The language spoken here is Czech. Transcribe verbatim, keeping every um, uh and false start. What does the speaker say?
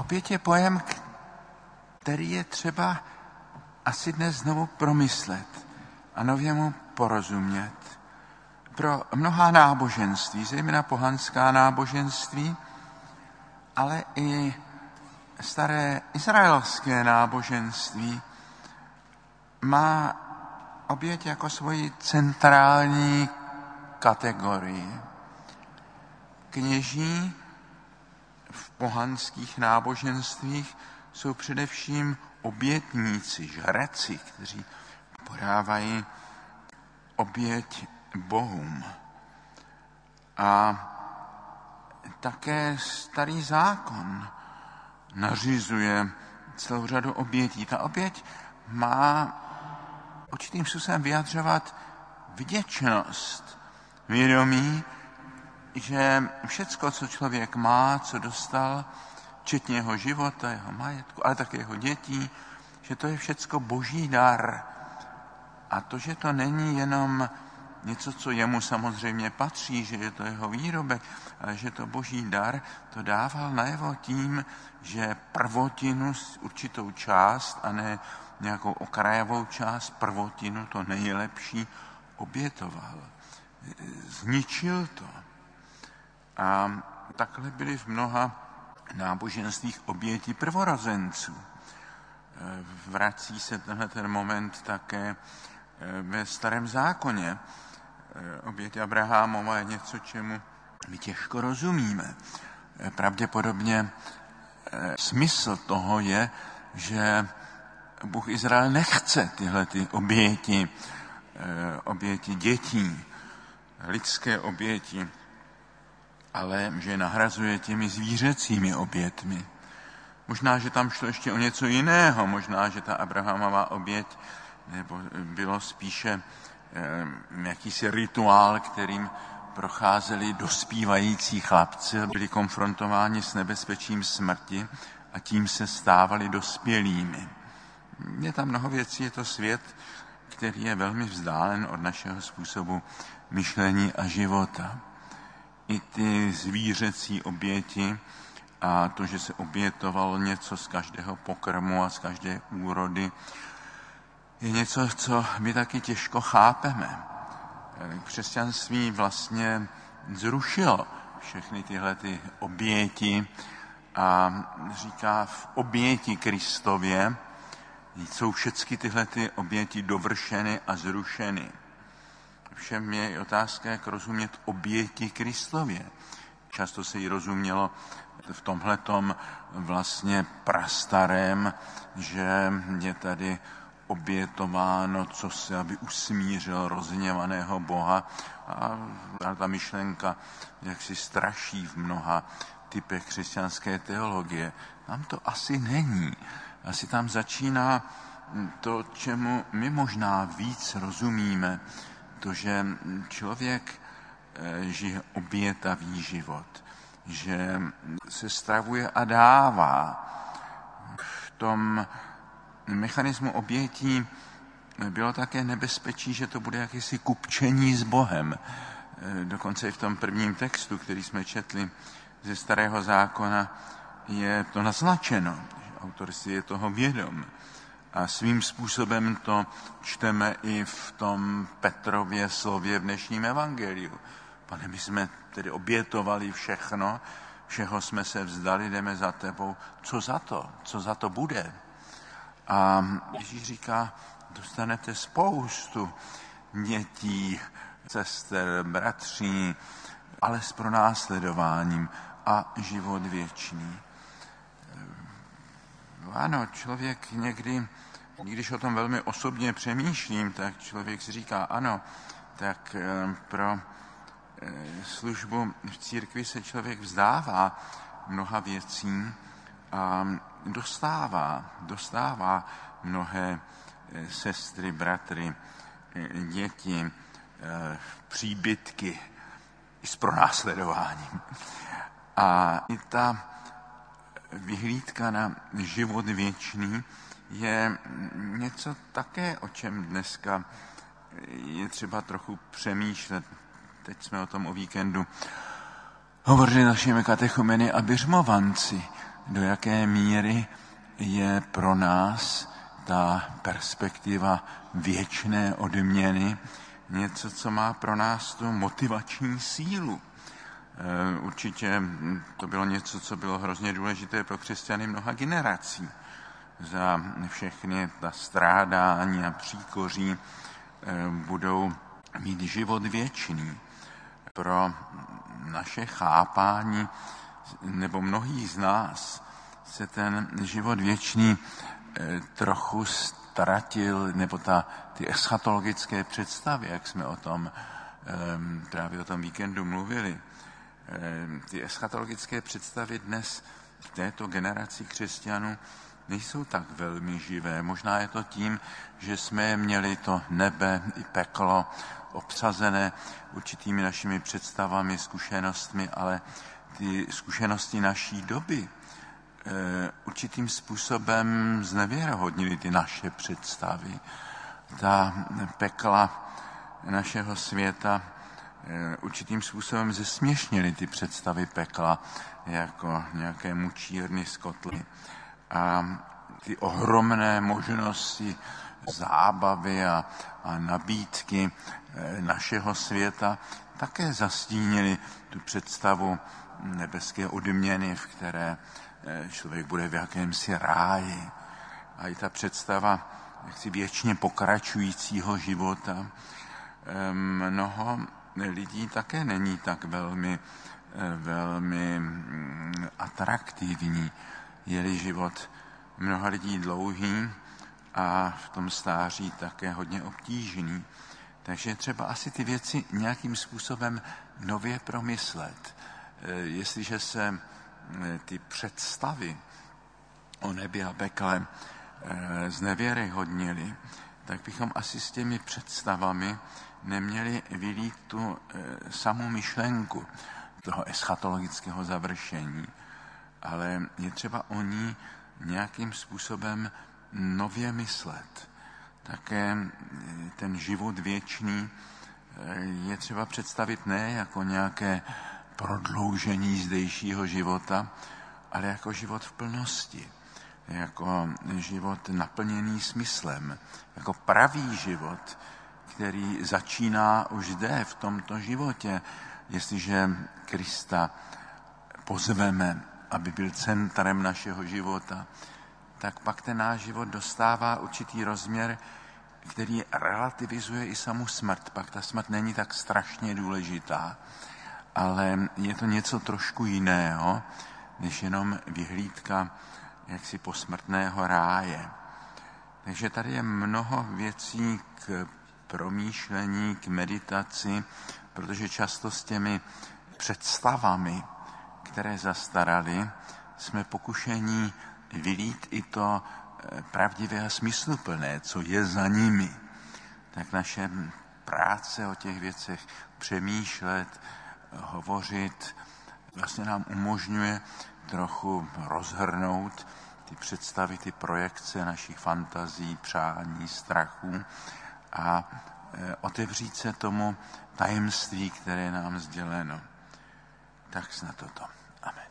oběť je pojem, který je třeba asi dnes znovu promyslet a nově mu porozumět. Pro mnohá náboženství, zejména pohanská náboženství, ale i staré izraelské náboženství má oběť jako svoji centrální kategorii. Kněží v pohanských náboženstvích jsou především obětníci, žreci, kteří podávají oběť bohům. A také starý zákon nařizuje celou řadu obětí. Ta oběť má určitým způsobem vyjadřovat vděčnost, vědomí, že všecko, co člověk má, co dostal, včetně jeho života, jeho majetku, ale také jeho dětí, že to je všecko boží dar. A to, že to není jenom něco, co jemu samozřejmě patří, že je to jeho výrobek, ale že to boží dar, to dával najevo tím, že prvotinu, určitou část a ne nějakou okrajovou část, prvotinu, to nejlepší, obětoval. Zničil to. A takhle byly v mnoha náboženstvích oběti prvorozenců. Vrací se tenhle ten moment také ve Starém zákoně. Oběť Abrahamova je něco, čemu my těžko rozumíme. Pravděpodobně smysl toho je, že Bůh Izrael nechce tyhle ty oběti, oběti dětí, lidské oběti, ale že nahrazuje těmi zvířecími obětmi. Možná, že tam šlo ještě o něco jiného, možná, že ta Abrahamova oběť nebo bylo spíše eh, jakýsi rituál, kterým procházeli dospívající chlapci, byli konfrontováni s nebezpečím smrti a tím se stávali dospělými. Je tam mnoho věcí, je to svět, který je velmi vzdálen od našeho způsobu myšlení a života. I ty zvířecí oběti a to, že se obětovalo něco z každého pokrmu a z každé úrody, je něco, co my taky těžko chápeme. Křesťanství vlastně zrušilo všechny tyhle ty oběti a říká, v oběti Kristově jsou všechny tyhle ty oběti dovršeny a zrušeny. Všem je otázka, jak rozumět oběti Kristově. Často se jí rozumělo v tomhletom vlastně prastarém, že je tady obětováno, co se, aby usmířil rozhněvaného Boha. A ta myšlenka jak si straší v mnoha typech křesťanské teologie. Tam to asi není. Asi tam začíná to, čemu my možná víc rozumíme, to, že člověk žije obětavý život, že se stravuje a dává. V tom mechanismu obětí bylo také nebezpečí, že to bude jakési kupčení s Bohem. Dokonce i v tom prvním textu, který jsme četli ze Starého zákona, je to naznačeno. Autor si je toho vědom. A svým způsobem to čteme i v tom Petrově slově v dnešním evangeliu. Pane, my jsme tedy obětovali všechno, všeho jsme se vzdali, jdeme za tebou. Co za to? Co za to bude? A Ježíš říká, dostanete spoustu dětí, sester, bratří, ale s pronásledováním a život věčný. Ano, člověk někdy, když o tom velmi osobně přemýšlím, tak člověk si říká, ano, tak pro službu v církvi se člověk vzdává mnoha věcí a dostává, dostává mnohé sestry, bratry, děti, příbytky i s pronásledováním. A i ta vyhlídka na život věčný je něco také, o čem dneska je třeba trochu přemýšlet. Teď jsme o tom o víkendu hovořili našimi katechumeny a biřmovanci, do jaké míry je pro nás ta perspektiva věčné odměny něco, co má pro nás tu motivační sílu. Určitě to bylo něco, co bylo hrozně důležité pro křesťany mnoha generací. Za všechny ta strádání a příkoří budou mít život věčný. Pro naše chápání, nebo mnohý z nás, se ten život věčný trochu ztratil, nebo ta, ty eschatologické představy, jak jsme o tom právě o tom víkendu mluvili. Ty eschatologické představy dnes v této generaci křesťanů nejsou tak velmi živé. Možná je to tím, že jsme měli to nebe i peklo obsazené určitými našimi představami, zkušenostmi, ale ty zkušenosti naší doby určitým způsobem znevěrohodnily ty naše představy. Ta pekla našeho světa určitým způsobem zesměšnily ty představy pekla jako nějaké mučírny z kotly. A ty ohromné možnosti zábavy a, a nabídky našeho světa také zastínily tu představu nebeské odměny, v které člověk bude v jakémsi ráji. A i ta představa jaksi věčně pokračujícího života mnoho lidí také není tak velmi, velmi atraktivní. Je-li život mnoha lidí dlouhý a v tom stáří také hodně obtížný. Takže třeba asi ty věci nějakým způsobem nově promyslet. Jestliže se ty představy o nebi a pekle znevěryhodnily, tak bychom asi s těmi představami neměli vylít tu samou myšlenku toho eschatologického završení, ale je třeba o ní nějakým způsobem nově myslet. Také ten život věčný je třeba představit ne jako nějaké prodloužení zdejšího života, ale jako život v plnosti, jako život naplněný smyslem, jako pravý život, který začíná už zde, v tomto životě. Jestliže Krista pozveme, aby byl centrem našeho života, tak pak ten náš život dostává určitý rozměr, který relativizuje i samu smrt. Pak ta smrt není tak strašně důležitá, ale je to něco trošku jiného, než jenom vyhlídka jaksi posmrtného ráje. Takže tady je mnoho věcí k promýšlení, k meditaci, protože často s těmi představami, které zastaraly, jsme pokušení vylít i to pravdivé a smysluplné, co je za nimi. Tak naše práce o těch věcech přemýšlet, hovořit, vlastně nám umožňuje trochu rozhrnout ty představy, ty projekce našich fantazí, přání, strachů a otevřít se tomu tajemství, které je nám sděleno. Tak snad toto. Amen.